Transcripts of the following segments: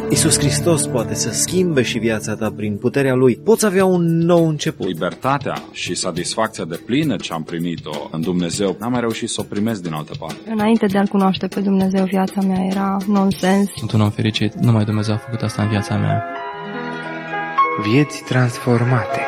Iisus Hristos poate să schimbe și viața ta prin puterea Lui. Poți avea un nou început. Libertatea și satisfacția deplină ce am primit-o în Dumnezeu, n-am mai reușit să o primesc din altă parte. Înainte de a-L cunoaște pe Dumnezeu, viața mea era nonsens. Sunt un om fericit, numai Dumnezeu a făcut asta în viața mea. Vieți transformate.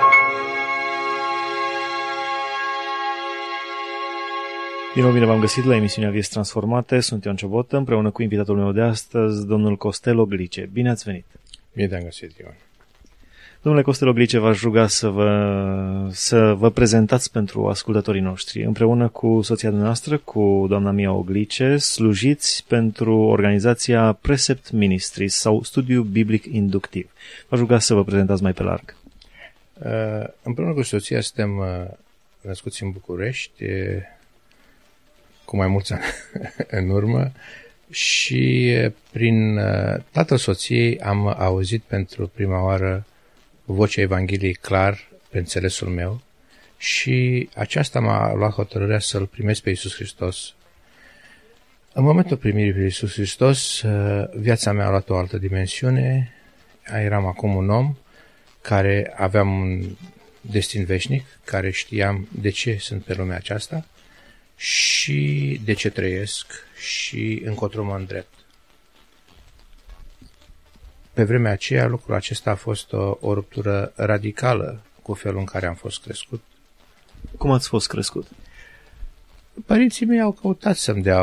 Din nou bine v-am găsit la emisiunea Vieți Transformate. Sunt Ion Ciobotă, împreună cu invitatul meu de astăzi, domnul Costel Oglice. Bine ați venit! Bine te-am găsit, Ion. Domnule Costel Oglice, v-aș ruga să vă prezentați pentru ascultătorii noștri. Împreună cu soția noastră, cu doamna Mia Oglice, slujiți pentru organizația Precept Ministries sau Studiu Biblic Inductiv. V-aș ruga să vă prezentați mai pe larg. Împreună cu soția suntem născuți în București, cu mai mulți ani în urmă, și prin tatăl soției am auzit pentru prima oară vocea Evangheliei clar pe înțelesul meu și aceasta m-a luat hotărârea să-L primesc pe Iisus Hristos. În momentul primirii pe Iisus Hristos, viața mea a luat o altă dimensiune. Eram acum un om care aveam un destin veșnic, care știam de ce sunt pe lumea aceasta și de ce trăiesc și încotro mă îndrept. Pe vremea aceea, lucrul acesta a fost o ruptură radicală cu felul în care am fost crescut. Cum ați fost crescut? Părinții mei au căutat să-mi dea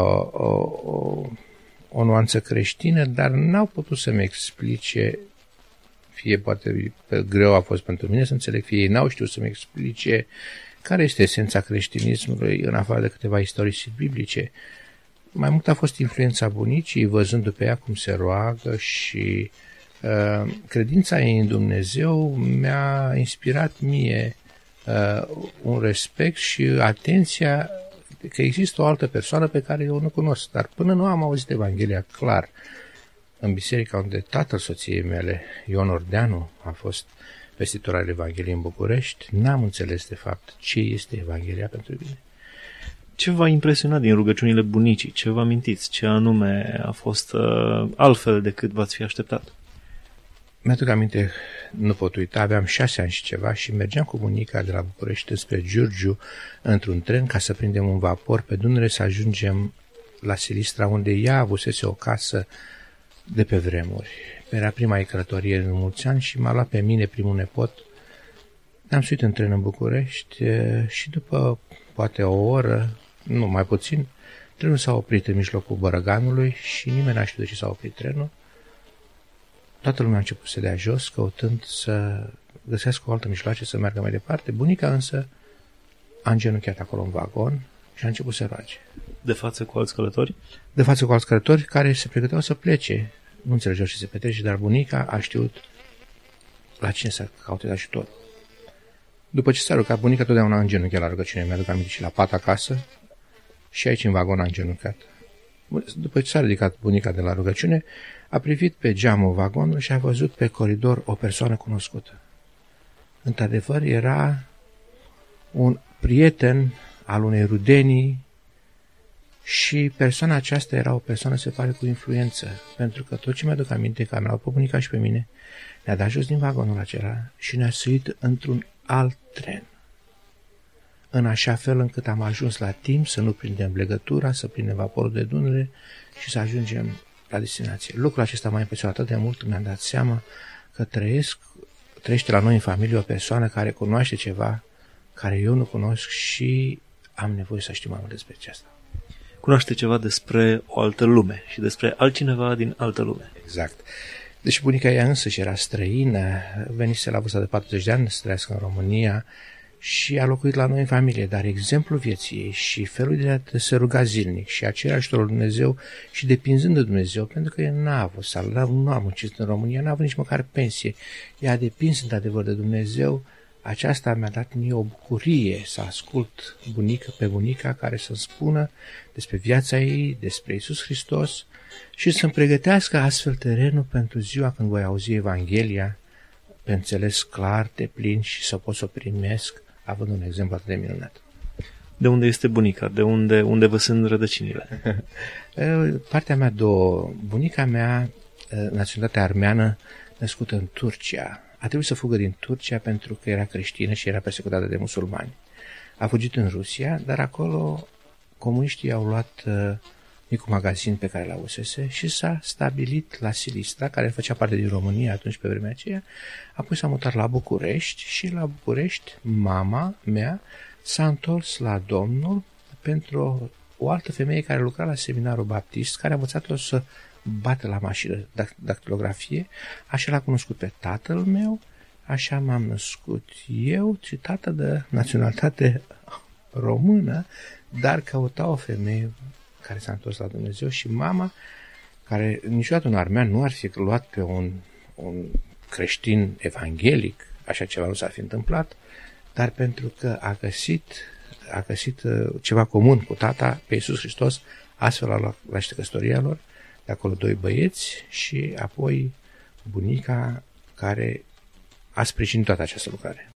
o nuanță creștină, dar n-au putut să-mi explice, fie poate greu a fost pentru mine să înțeleg, fie ei n-au știut să-mi explice care este esența creștinismului în afară de câteva istorisiri biblice. Mai mult a fost influența bunicii, văzându pe ea cum se roagă și credința ei în Dumnezeu mi-a inspirat mie un respect și atenția că există o altă persoană pe care eu nu cunosc. Dar până nu am auzit Evanghelia clar în biserica unde tatăl soției mele, Ion Ordeanu, a fost vestitor al Evangheliei în București, n-am înțeles de fapt ce este Evanghelia pentru mine. Ce v-a impresionat din rugăciunile bunicii? Ce vă amintiți? Ce anume a fost altfel decât v-ați fi așteptat? Mi-aduc aminte, nu pot uita, aveam 6 ani și ceva și mergeam cu bunica de la București spre Giurgiu într-un tren ca să prindem un vapor pe Dunăre să ajungem la Silistra, unde ea avusese o casă de pe vremuri. Era prima ei călătorie în mulți ani și m-a luat pe mine, primul nepot. Ne-am suit în tren în București și după poate o oră, nu mai puțin, trenul s-a oprit în mijlocul Bărăganului și nimeni n-a știut de ce s-a oprit trenul. Toată lumea a început să dea jos, căutând să găsească o altă mijloace să meargă mai departe. Bunica însă a îngenunchiat acolo în vagon și a început să roage. De față cu alți călători? De față cu alți călători care se pregăteau să plece. Nu înțelegeau ce se petrece, dar bunica a știut la cine să caute ajutor. După ce s-a rugat, bunica totdeauna a îngenunchiat la rugăciune. Mi-aduc aminte și la pat acasă și aici în vagon a îngenunchiat. După ce s-a ridicat bunica de la rugăciune, a privit pe geamul vagonului și a văzut pe coridor o persoană cunoscută. Într-adevăr, era un prieten al unei rudenii și persoana aceasta era o persoană, se pare, cu influență, pentru că tot ce mi-aduc aminte, că am luat pe bunica și pe mine, ne-a dat jos din vagonul acela și ne-a suit într-un alt tren, în așa fel încât am ajuns la timp să nu prindem legătura, să prindem vaporul de Dunăre și să ajungem la destinație. Lucrul acesta m-a impresionat atât de mult că mi-am dat seama că trăiește la noi în familie o persoană care cunoaște ceva care eu nu cunosc și am nevoie să știu mai mult despre aceasta. Cunoaște ceva despre o altă lume și despre altcineva din altă lume. Exact. Deci bunica ea însăși era străină, venise la vârsta de 40 de ani să trăiască în România și a locuit la noi în familie, dar exemplul vieții ei și felul de a se ruga zilnic și a cere ajutorul lui Dumnezeu și depinzând de Dumnezeu, pentru că ea n-a avut salariu, nu a muncit în România, n-a avut nici măcar pensie, ea a depins într-adevăr de Dumnezeu. Aceasta mi-a dat mie o bucurie să ascult pe bunica care să-mi spună despre viața ei, despre Iisus Hristos și să-mi pregătească astfel terenul pentru ziua când voi auzi Evanghelia pe înțeles clar, deplin și să pot să o primesc având un exemplu atât de minunat. De unde este bunica? De unde vă sunt rădăcinile? Partea mea două. Bunica mea naționalitatea armeană născută în Turcia. A trebuit să fugă din Turcia pentru că era creștină și era persecutată de musulmani. A fugit în Rusia, dar acolo comuniștii au luat micul magazin pe care l avusese și s-a stabilit la Silistra, care făcea parte din România atunci pe vremea aceea. Apoi s-a mutat la București și la București mama mea s-a întors la Domnul pentru o altă femeie care lucra la seminarul baptist, care a învățat-o să bată la mașină dactilografie. Așa l-a cunoscut pe tatăl meu, așa m-am născut eu, și tată de naționalitate română, dar căuta o femeie care s-a întors la Dumnezeu, și mama, care niciodată un armean nu ar fi luat pe un creștin evanghelic, așa ceva nu s-ar fi întâmplat, dar pentru că a găsit ceva comun cu tata, pe Iisus Hristos, astfel a luat la căsătoria lor, de acolo 2 băieți și apoi bunica care a sprijinit toată această lucrare.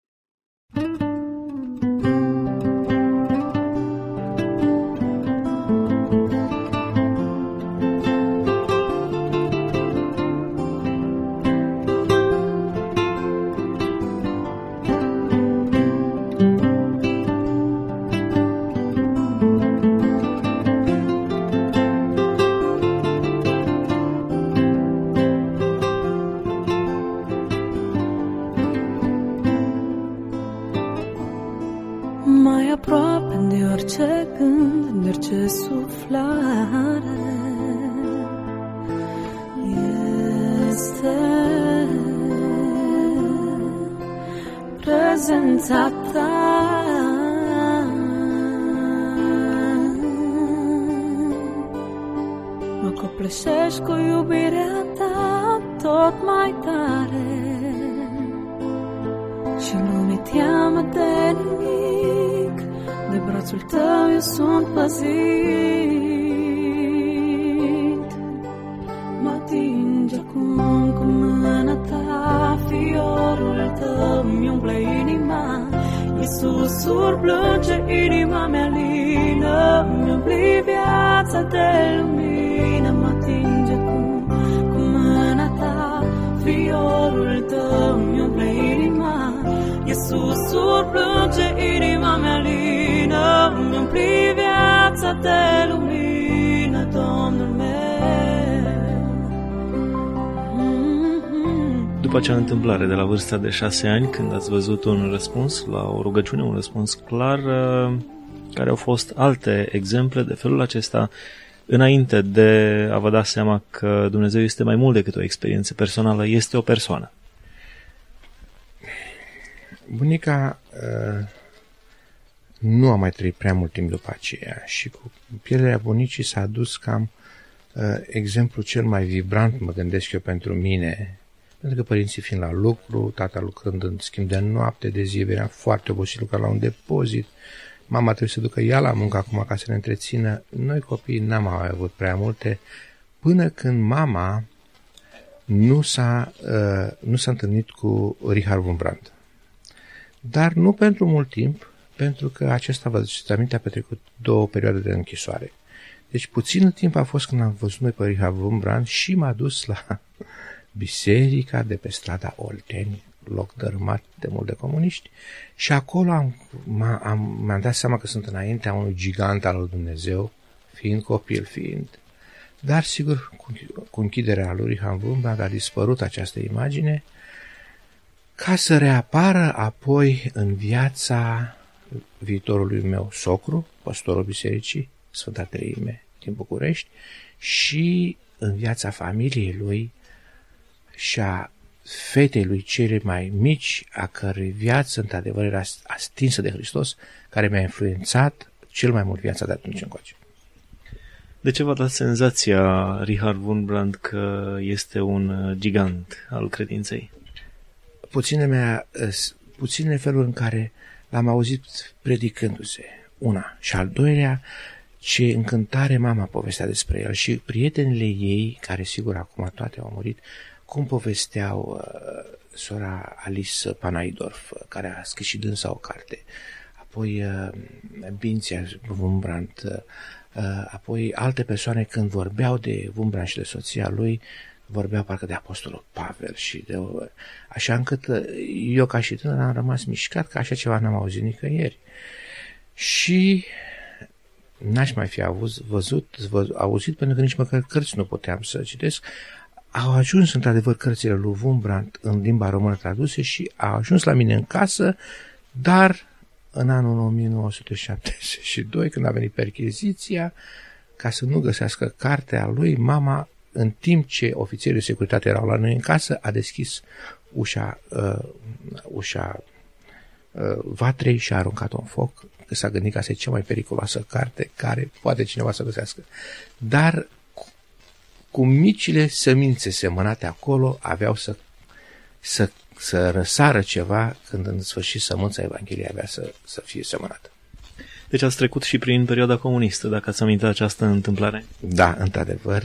Mai aproape de orice gând, de orice suflare, este prezența ta. Mă copleșești cu iubirea ta tot mai tare și nu mi-e teamă de nimic, de brațul tău eu sunt păzit. Mă atinge acum cu mâna ta, fiorul tău mi umple inima. Iisusuri plânge inima mea lină, mi umpli viața de lumină. Mă atinge acum cu mâna ta, fiorul tău mi umple inima. Iisusuri plânge inima mea lină, mi umpli viața de lumină, Domnul meu. După acea întâmplare de la vârsta de 6 ani, când ați văzut un răspuns la o rugăciune, un răspuns clar, care au fost alte exemple de felul acesta, înainte de a vă da seama că Dumnezeu este mai mult decât o experiență personală, este o persoană? Bunica nu a mai trăit prea mult timp după aceea și cu pierderea bunicii s-a adus cam exemplul cel mai vibrant, mă gândesc eu, pentru mine, pentru că părinții fiind la lucru, tata lucrând în schimb de noapte, de zi, era foarte obosit, lucra la un depozit, mama trebuie să ducă ea la muncă acum ca să ne întrețină. Noi copiii n-am mai avut prea multe, până când mama nu s-a întâlnit cu Richard Wurmbrand. Dar nu pentru mult timp, pentru că acesta, vă ziceți aminte, a petrecut 2 perioade de închisoare. Deci puțin timp a fost când am văzut noi pe Richard Wurmbrand și m-a dus la biserica de pe strada Olteni, loc dărâmat de mult de comuniști, și acolo mi-am dat seama că sunt înaintea unui gigant al lui Dumnezeu, fiind copil, Dar, sigur, cu închiderea lui Richard Wurmbrand a dispărut această imagine, ca să reapară apoi în viața viitorului meu socru, păstorul bisericii Sfânta Treime din București, și în viața familiei lui și a fetei lui cele mai mici, a cărei viață într-adevăr era stinsă de Hristos, care mi-a influențat cel mai mult viața de atunci încoace. De ce v-a dat senzația Richard Wurmbrand că este un gigant al credinței? Puține feluri în care l-am auzit predicându-se, una, și al doilea, ce încântare mama povestea despre el și prietenile ei, care sigur acum toate au murit, cum povesteau sora Alice Panaidorf, care a scris și dânsa o carte, apoi Binția Wurmbrand, apoi alte persoane când vorbeau de Wurmbrand și de soția lui, vorbeau parcă de Apostolul Pavel și de... Așa încât eu ca și tânăr am rămas mișcat că așa ceva n-am auzit nicăieri. Și n-aș mai fi auzit pentru că nici măcar cărți nu puteam să citesc. Au ajuns într-adevăr cărțile lui Wurmbrand în limba română traduse și au ajuns la mine în casă, dar în anul 1972, când a venit percheziția, ca să nu găsească cartea lui, mama, în timp ce ofițerii de securitate erau la noi în casă, a deschis ușa vatrei și a aruncat-o în foc, că s-a gândit că asta e cea mai periculoasă carte care poate cineva să găsească. Dar cu micile semințe semănate acolo aveau să răsară ceva când în sfârșit sămânța Evangheliei avea să fie semănată. Deci ați trecut și prin perioada comunistă, dacă ați amintit această întâmplare. Da, într-adevăr,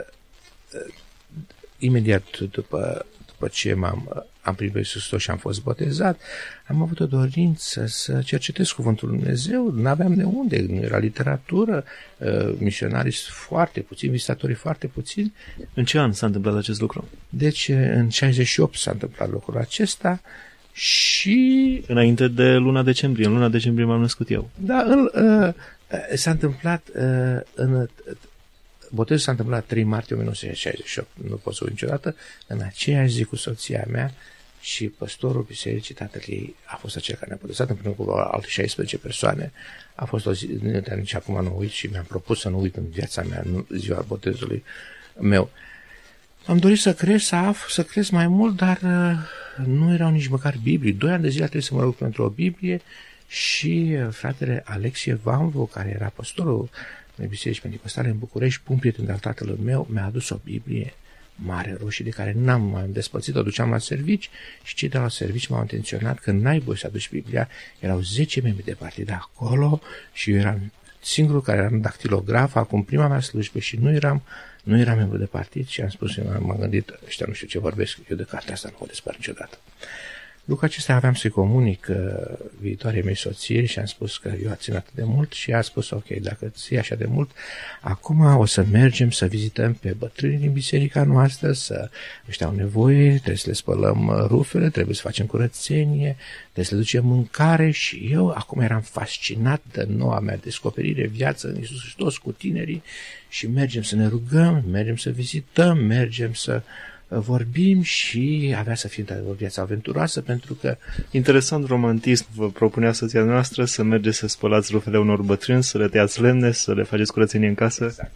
imediat după ce am primit pe Iisus Hristos și am fost botezat, am avut o dorință să cercetez Cuvântul Lui Dumnezeu, n-aveam de unde, nu era literatură, misionarii foarte puțini, vizitatorii foarte puțini. În ce an s-a întâmplat acest lucru? Deci în 68 s-a întâmplat lucrul acesta și... Înainte de luna decembrie, în luna decembrie m-am născut eu. Da, s-a întâmplat botezul s-a întâmplat 3 martie 1968, nu pot să uit niciodată, în aceeași zi cu soția mea și păstorul bisericii, tatăl ei, a fost acel care ne-a botezat împreună cu alte 16 persoane. A fost o zi, nici acum nu uit și mi-am propus să nu uit în viața mea ziua botezului meu. Am dorit să cresc, să cresc mai mult, dar nu erau nici măcar Biblii. 2 ani de zile trebuie să mă rog pentru o Biblie și fratele Alexie Vanvu, care era păstorul de biserici penticostale în București, un prieten de-al tatălui meu, mi-a adus o Biblie mare roșie de care n-am mai despărțit, o duceam la servici și cei de la servici m-au intenționat că n-ai voie să aduci Biblia. Erau 10 membri de partid acolo și eu eram singurul care era în dactilograf, acum prima mea slujbă și nu eram membru de partid și am spus, m-am gândit, ăștia nu știu ce vorbesc, eu de cartea asta nu o despăr niciodată. Lucrul acesta aveam să-i comunic viitoarei mei soții și am spus că eu țin atât de mult și a spus, ok, dacă ții așa de mult, acum o să mergem să vizităm pe bătrânii din biserica noastră, ăștia au nevoie, trebuie să le spălăm rufele, trebuie să facem curățenie, trebuie să le ducem mâncare și eu acum eram fascinat de noua mea descoperire, viață în Iisus Hristos cu tinerii și mergem să ne rugăm, mergem să vizităm, mergem să vorbim și avea să fie o viață aventuroasă pentru că... Interesant romantism, vă propunea soția noastră să mergeți să spălați rufele unor bătrâni, să le tăiați lemne, să le faceți curățenie în casă? Exact.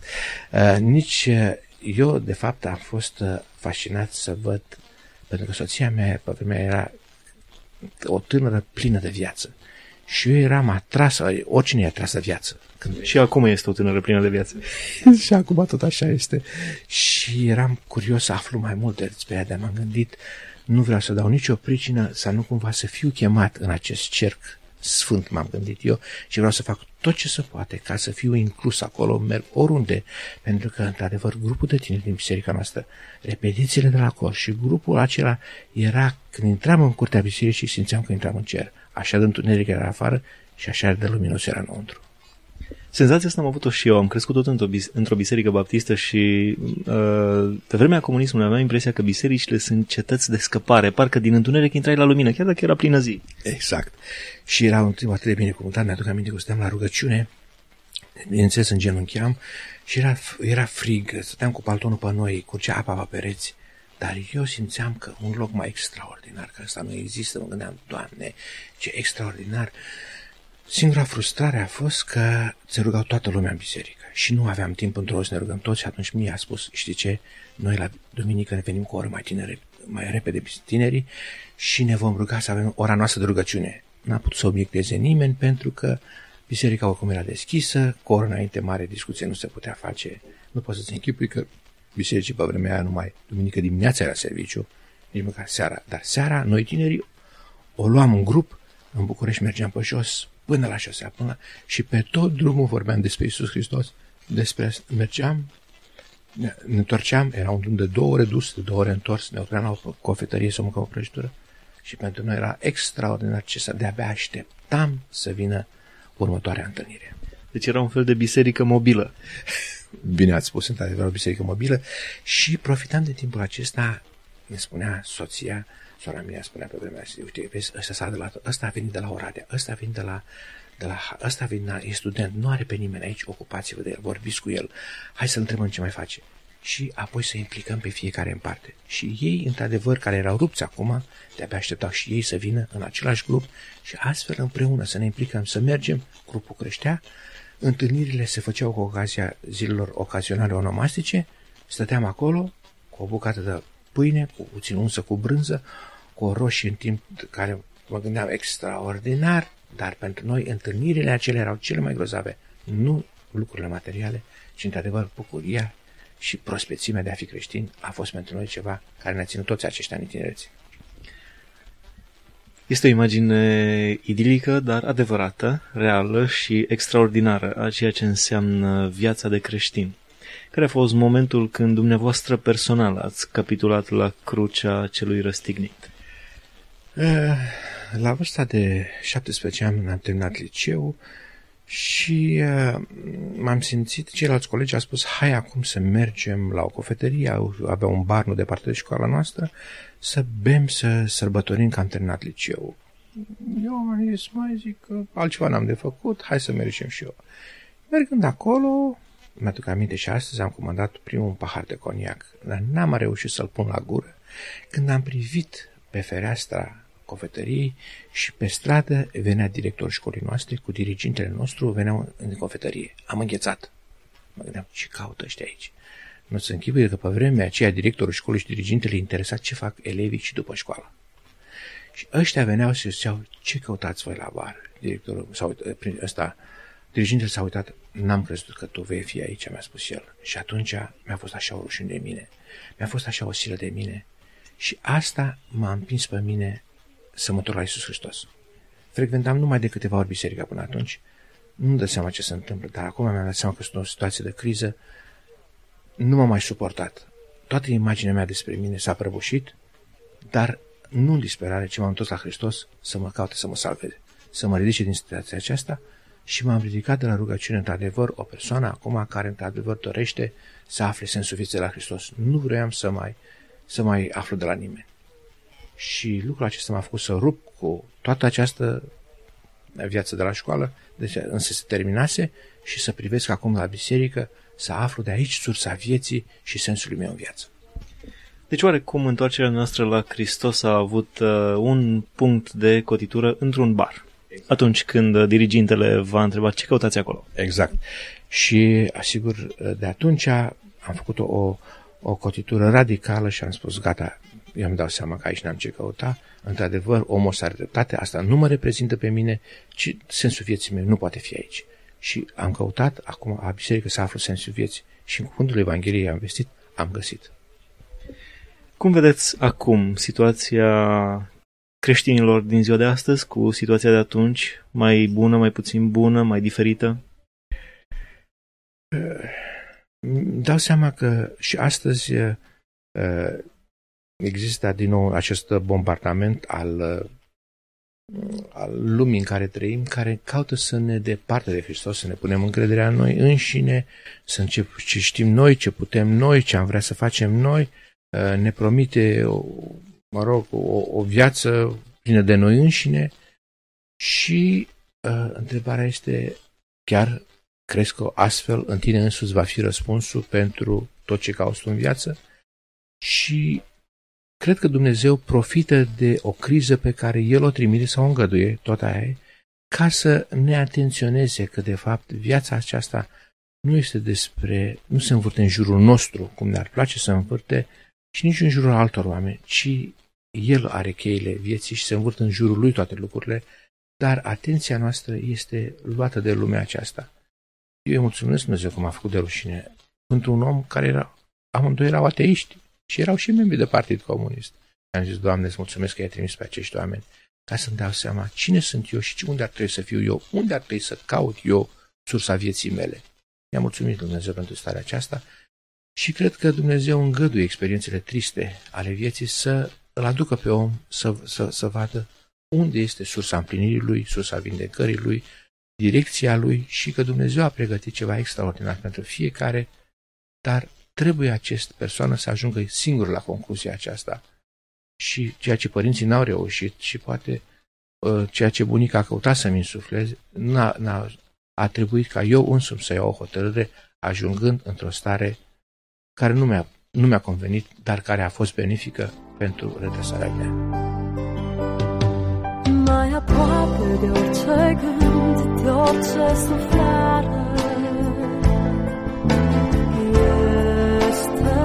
Eu, de fapt, am fost fascinat să văd, pentru că soția mea, pe vremea, era o tânără plină de viață. Și eu eram atras, oricine e atras de viață. Și acum este o tânără plină de viață. Și acum tot așa este. Și eram curios să aflu mai multe despre ea, dar m-am gândit, nu vreau să dau nicio pricină să nu cumva să fiu chemat în acest cerc sfânt, m-am gândit eu, și vreau să fac tot ce se poate ca să fiu inclus acolo, merg oriunde, pentru că, într-adevăr, grupul de tineri din biserica noastră, repetițiile de la cor și grupul acela era, când intram în curtea bisericii, simțeam că intram în cer. Așa de întuneric era afară și așa de luminos era înăuntru. Senzația asta am avut-o și eu. Am crescut tot într-o biserică baptistă și pe vremea comunismului aveam impresia că bisericile sunt cetăți de scăpare. Parcă din întuneric intrai la lumină, chiar dacă era plină zi. Exact. Și era un timp atât de binecuvântat. Mi-aduc aminte că stăteam la rugăciune, bineînțeles îngenuncheam și era frig. Stăteam cu paltonul pe noi, curgea apa pe pereți. Dar eu simțeam că un loc mai extraordinar, că ăsta nu există, mă gândeam, Doamne, ce extraordinar. Singura frustrare a fost că se rugau toată lumea în biserică și nu aveam timp într-o să ne rugăm toți și atunci mie a spus, știi ce, noi la duminică ne venim cu o oră mai repede tinerii și ne vom ruga să avem ora noastră de rugăciune. N-a putut să obiecteze nimeni pentru că biserica oricum era deschisă, cu o oră înainte mare discuție nu se putea face, nu poți să-ți închipui că bisericii pe vremea aia numai duminică dimineața era serviciu, nici măcar seara, dar seara noi tinerii o luam în grup, în București mergeam pe jos, până la șosea, și pe tot drumul vorbeam despre Iisus Hristos, mergeam, ne întorceam, era un drum de 2 ore dus, de 2 ore întors, ne opream la o cofetărie să mâncăm o prăjitură și pentru noi era extraordinar ce să de-abia așteptam să vină următoarea întâlnire. Deci era un fel de biserică mobilă. bine ați spus, într-adevăr, o biserică mobilă și profitam de timpul acesta, ne spunea soția, sora mea spunea pe vremea aceea, uite, vezi, ăsta a venit de la Oradea, ăsta a venit de la ăsta a venit, e student, nu are pe nimeni aici, ocupați-vă de el, vorbiți cu el, hai să-l întrebăm ce mai face. Și apoi să implicăm pe fiecare în parte. Și ei, într-adevăr, care erau rupți acum, de-abia așteptau și ei să vină în același grup și astfel împreună să ne implicăm, să mergem, grupul creștea, întâlnirile se făceau cu ocazia zilelor ocazionale onomastice, stăteam acolo cu o bucată de pâine, cu puțin unsă cu brânză, cu o roșie în timp care mă gândeam extraordinar, dar pentru noi întâlnirile acelea erau cele mai grozave, nu lucrurile materiale, ci într-adevăr bucuria și prospețimea de a fi creștin a fost pentru noi ceva care ne-a ținut toți acești ani în tinerețe. Este o imagine idilică, dar adevărată, reală și extraordinară a ceea ce înseamnă viața de creștin. Care a fost momentul când dumneavoastră personal ați capitulat la crucea celui răstignit? La vârsta de 17 ani am terminat liceul și m-am simțit, ceilalți colegi au spus, hai acum să mergem la o cofetărie, avea un bar nu departe de școala noastră, să bem, să sărbătorim că am terminat liceul. Eu am zis, mai zic că altceva n-am de făcut, hai să mergem și eu. Mergând acolo, mi-aduc aminte și astăzi, am comandat primul pahar de coniac, dar n-am reușit să-l pun la gură. Când am privit pe fereastra cofetăriei și pe stradă venea directorul școlii noastre cu dirigintele nostru, veneau în cofetărie. Am înghețat. Mă gândeam, ce caută ăștia aici? Nu se închipuie că pe vremea aceea directorul școlii și dirigintele interesa ce fac elevii și după școală. Și ăștia veneau și ziceau, ce căutați voi la bar? Directorul dirigintele s-a uitat, n-am crezut că tu vei fi aici, mi-a spus el. Și atunci mi-a fost așa o rușine de mine, mi-a fost așa o silă de mine și asta m-a împins pe mine să mă întorc la Iisus Hristos. Frecventam numai de câteva ori biserica până atunci, nu-mi dă seama ce se întâmplă, dar acum mi-am dat seama că sunt o situație de criză, nu m-am mai suportat. Toată imaginea mea despre mine s-a prăbușit, dar nu în disperare, ci m-am întors la Hristos să mă caute, să mă salveze, să mă ridice din situația aceasta și m-am ridicat de la rugăciune, într-adevăr, o persoană acum care, într-adevăr, dorește să afle sensul vieții de la Hristos. Nu vroiam să mai aflu de la nimeni. Și lucrul acesta m-a făcut să rup cu toată această viață de la școală, deci însă se terminase și să privesc acum la biserică, să aflu de aici sursa vieții și sensului meu în viață. Deci oarecum întoarcerea noastră la Hristos a avut un punct de cotitură într-un bar. Atunci când dirigintele v-a întrebat ce căutați acolo. Exact. Și asigur, de atunci am făcut o cotitură radicală și am spus, gata, eu îmi dau seama că aici n-am ce căuta. Într-adevăr, omul ăsta are dreptate, asta nu mă reprezintă pe mine, ci sensul vieții mele nu poate fi aici. Și am căutat, acum la biserică să aflu sensul vieții și în cuvântul Evangheliei am vestit, am găsit. Cum vedeți acum situația creștinilor din ziua de astăzi cu situația de atunci? Mai bună, mai puțin bună, mai diferită? Dau seama că și astăzi există din nou acest bombardament al lumii în care trăim, care caută să ne departe de Hristos, să ne punem încrederea în noi înșine, să începem ce știm noi, ce putem noi, ce am vrea să facem noi, ne promite, o viață plină de noi înșine și întrebarea este, chiar crezi că astfel în tine însuți va fi răspunsul pentru tot ce cauți tu în viață? Și cred că Dumnezeu profită de o criză pe care El o trimite sau o îngăduie, tot aia e, ca să ne atenționeze că de fapt viața aceasta nu se învârte în jurul nostru, cum ne-ar place să învârte, și nici în jurul altor oameni, ci El are cheile vieții și se învârt în jurul Lui toate lucrurile, dar atenția noastră este luată de lumea aceasta. Eu îi mulțumesc Dumnezeu că m-a făcut de rușine pentru un om care amândoi erau ateiști și erau și membri de Partid Comunist. Am zis, Doamne, îți mulțumesc că i-ai trimis pe acești oameni ca să-mi dau seama cine sunt eu și unde ar trebui să fiu eu, unde ar trebui să caut eu sursa vieții mele. I-am mulțumit Dumnezeu pentru starea aceasta și cred că Dumnezeu îngăduie experiențele triste ale vieții să îl aducă pe om să vadă unde este sursa împlinirii lui, sursa vindecării lui, direcția lui și că Dumnezeu a pregătit ceva extraordinar pentru fiecare dar trebuie acest persoană să ajungă singur la concluzia aceasta. Și ceea ce părinții n-au reușit și poate ceea ce bunica a căutat să-mi insufleze, a trebuit ca eu însumi să iau o hotărâre, ajungând într-o stare care nu mi-a convenit, dar care a fost benefică pentru redresarea mea. Mai aproape de orice gând, de orice suflare, este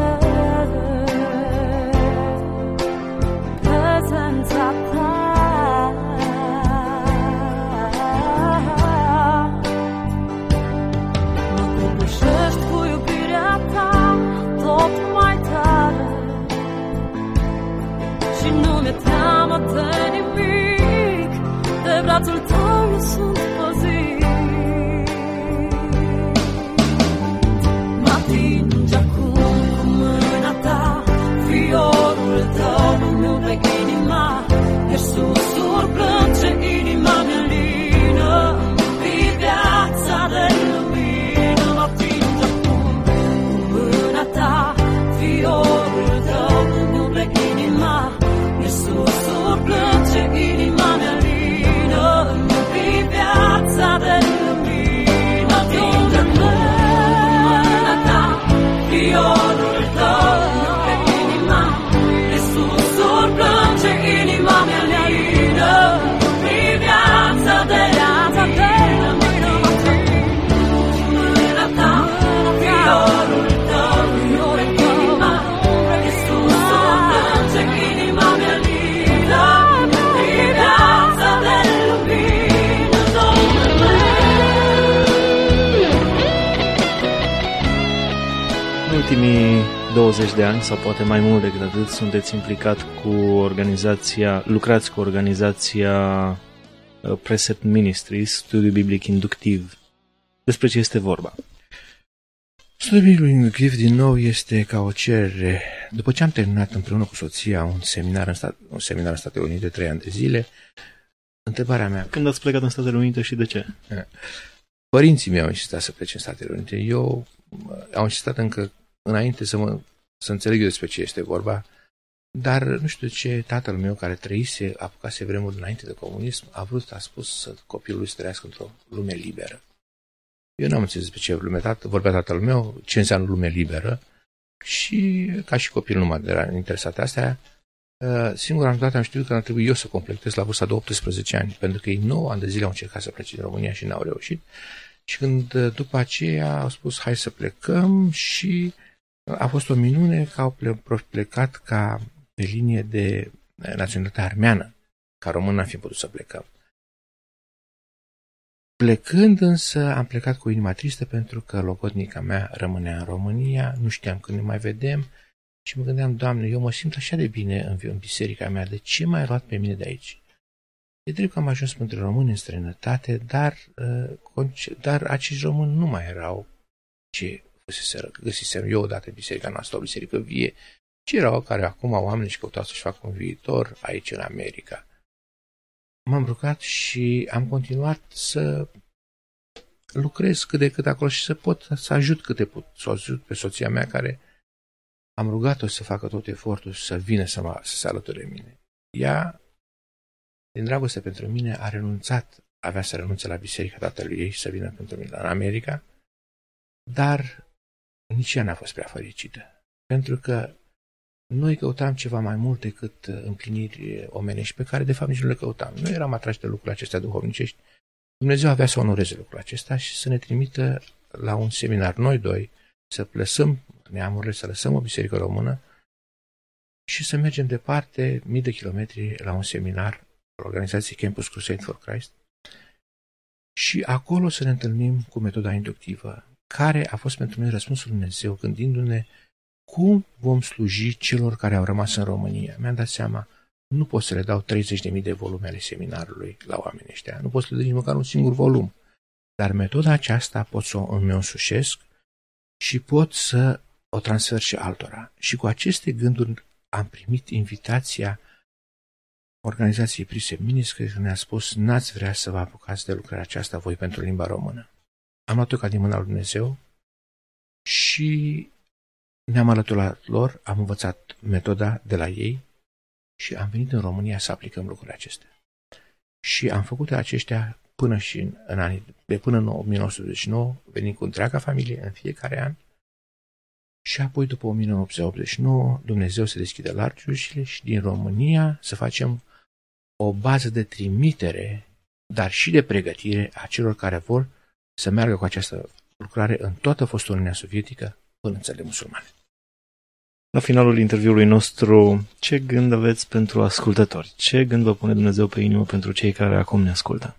prezența ta. Mă copleșești cu iubirea ta tot mai tare și nu mi-e teamă de nimic, de brațul tău eu sunt păzit. Mă atingi acum cu mâna ta, fiorul tău îmi umple inima, ești susur plânge inima mea lină, îmi viața de lumină. Mă atingi acum cu mâna ta, fiorul tău îmi umple inima, ești susur plânge inima mea lină, îmi viața de lumină. Mă atingi acum cu mâna ta, fiorul tău îmi umple inima, ești susur plânge inima mea lină, îmi viața de lumină. Mă atingi cu mâna ta, fiorul tău îmi umple inima, ești susur plânge inima mea lină, îmi viața de lumină, Domnule. În ultimii 20 de ani, sau poate mai mult decât atât, sunteți implicat cu lucrați cu organizația Precept Ministries, Studiu Biblic Inductiv. Despre ce este vorba? Studiul biblic inductiv, din nou, este ca o cerere. După ce am terminat împreună cu soția un seminar în Statele Unite 3 ani de zile, întrebarea mea... Când ați plecat în Statele Unite și de ce? Părinții mei au insistat să plece în Statele Unite. Eu am insistat încă înainte să înțeleg eu despre ce este vorba, dar nu știu de ce tatăl meu, care apucase vremuri înainte de comunism, a spus să copilul lui să trăiască într-o lume liberă. Eu n-am înțeles despre ce vorbea tatăl meu, ce înseamnă lume liberă, și ca și copil nu m-a interesat astea. Singura dată am știut că ar trebui eu să completez la vârsta de 18 ani, pentru că ei 9 ani de zile au încercat să plece din România și n-au reușit. Și când după aceea au spus hai să plecăm, și a fost o minune că au plecat ca pe linie de naționalitate armeană, ca român n-am fi putut să plecăm. Plecând însă am plecat cu inima tristă, pentru că logodnica mea rămânea în România, nu știam când ne mai vedem și mă gândeam, Doamne, eu mă simt așa de bine în biserica mea, de ce m-ai luat pe mine de aici? E drept că am ajuns între români în străinătate, dar acești români nu mai erau ce găsisem eu odată în biserica noastră, o biserică vie, ci erau care acum oamenii și căutau să-și facă un viitor aici în America. M-am rugat și am continuat să lucrez cât de cât acolo și să ajut cât de pot, să o ajut pe soția mea, care am rugat-o să facă tot efortul să vină să se alăture mine. Ea, din dragoste pentru mine, avea să renunțe la biserica tatălui ei și să vină pentru mine în America, dar nici ea n-a fost prea fericită, pentru că noi căutam ceva mai mult decât împliniri omenești, pe care de fapt nici nu le căutam. Noi eram atrași de lucrurile acestea duhovnicești. Dumnezeu avea să onoreze lucrul acesta și să ne trimită la un seminar, noi doi, să lăsăm neamurile, să lăsăm o biserică română și să mergem departe, mii de kilometri, la un seminar al organizației Campus Crusade for Christ, și acolo să ne întâlnim cu metoda inductivă, care a fost pentru noi răspunsul lui Dumnezeu, gândindu-ne cum vom sluji celor care au rămas în România. Mi-am dat seama, nu pot să le dau 30.000 de volume ale seminarului la oamenii ăștia, nu pot să le dau nici măcar un singur volum, dar metoda aceasta pot să îmi însușesc și pot să o transfer și altora. Și cu aceste gânduri am primit invitația organizației Precept Ministries, care ne-a spus, n-ați vrea să vă apucați de lucrarea aceasta voi pentru limba română. Am luat-o ca din mâna lui Dumnezeu și ne-am alăturat lor, am învățat metoda de la ei și am venit în România să aplicăm lucrurile acestea. Și am făcut aceștia până în 1989, venim cu întreaga familie în fiecare an. Și apoi, după 1989, Dumnezeu se deschide largi ușile și din România să facem o bază de trimitere, dar și de pregătire a celor care vor să meargă cu această lucrare în toată fostă Uniunea Sovietică până în țările musulmane. La finalul interviului nostru, ce gând aveți pentru ascultători? Ce gând vă pune Dumnezeu pe inimă pentru cei care acum ne ascultă?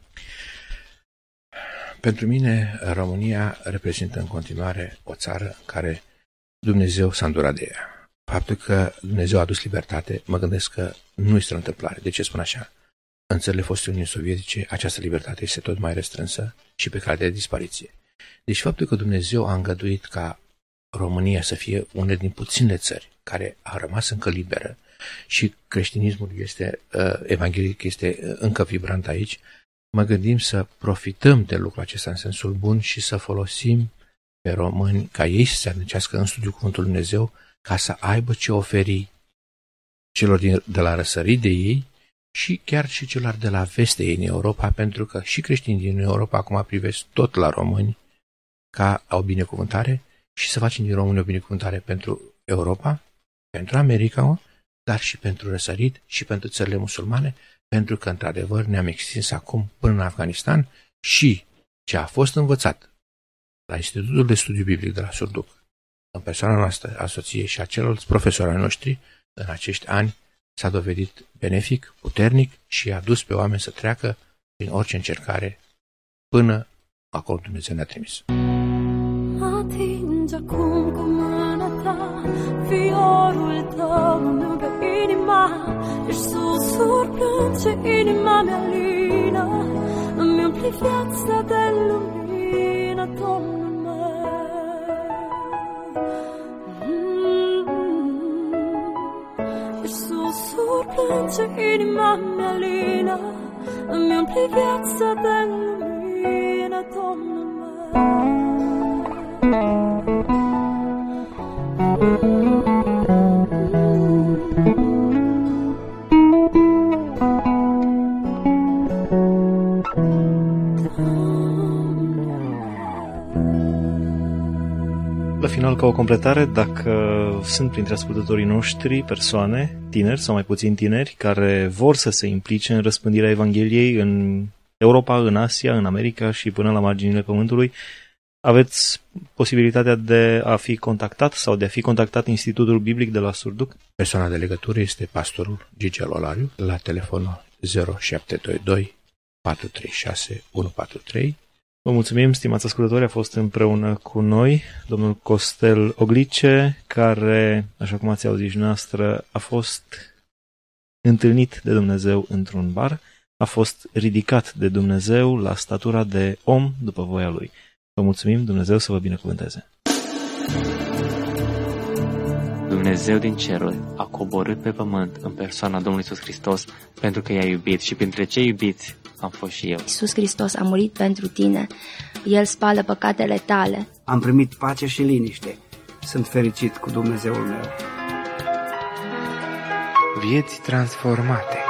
Pentru mine, România reprezintă în continuare o țară în care Dumnezeu s-a îndurat de ea. Faptul că Dumnezeu a adus libertate, mă gândesc că nu este o întâmplare. De ce spun așa? În țările foste Uniunii Sovietice, această libertate este tot mai restrânsă și pe cale de dispariție. Deci faptul că Dumnezeu a îngăduit ca România să fie una din puținele țări care a rămas încă liberă și creștinismul evanghelic este încă vibrant aici, mă gândim să profităm de lucrul acesta în sensul bun și să folosim pe români ca ei să se adâncească în studiul Cuvântului Dumnezeu ca să aibă ce oferi celor de la răsărit de ei și chiar și celor de la vest de ei în Europa, pentru că și creștinii din Europa acum privesc tot la români ca o binecuvântare și să facem din români o binecuvântare pentru Europa, pentru America, dar și pentru răsărit și pentru țările musulmane, pentru că, într-adevăr, ne-am extins acum până în Afganistan și ce a fost învățat la Institutul de Studiu Biblic de la Surduc, în persoana noastră, a soției și a celorlalți profesori ai noștri, în acești ani s-a dovedit benefic, puternic și a dus pe oameni să treacă prin orice încercare până acolo Dumnezeu ne-a trimis. Atinge acum cu mâna ta fiorul tău nu pe inima, ești susur, plânge inima mea lină, îmi umpli viața de lumină, Domnul meu. Ești susur, plânge inima mea lină, îmi umpli viața de lumină, Domnul meu. La final, ca o completare, dacă sunt printre ascultătorii noștri persoane, tineri sau mai puțin tineri, care vor să se implice în răspândirea Evangheliei în Europa, în Asia, în America și până la marginile Pământului, aveți posibilitatea de a fi contactat sau de a fi contactat Institutul Biblic de la Surduc? Persoana de legătură este pastorul Gigel Olariu la telefonul 0722 436 143. Vă mulțumim, stimați ascultători, a fost împreună cu noi domnul Costel Oglice, care, așa cum ați auzit și noastră, a fost întâlnit de Dumnezeu într-un bar, a fost ridicat de Dumnezeu la statura de om după voia Lui. Vă mulțumim, Dumnezeu să vă binecuvânteze. Dumnezeu din ceruri a coborât pe pământ în persoana Domnului Iisus Hristos pentru că i-a iubit și printre cei iubiți am fost și eu. Iisus Hristos a murit pentru tine. El spală păcatele tale. Am primit pace și liniște. Sunt fericit cu Dumnezeul meu. Vieți transformate.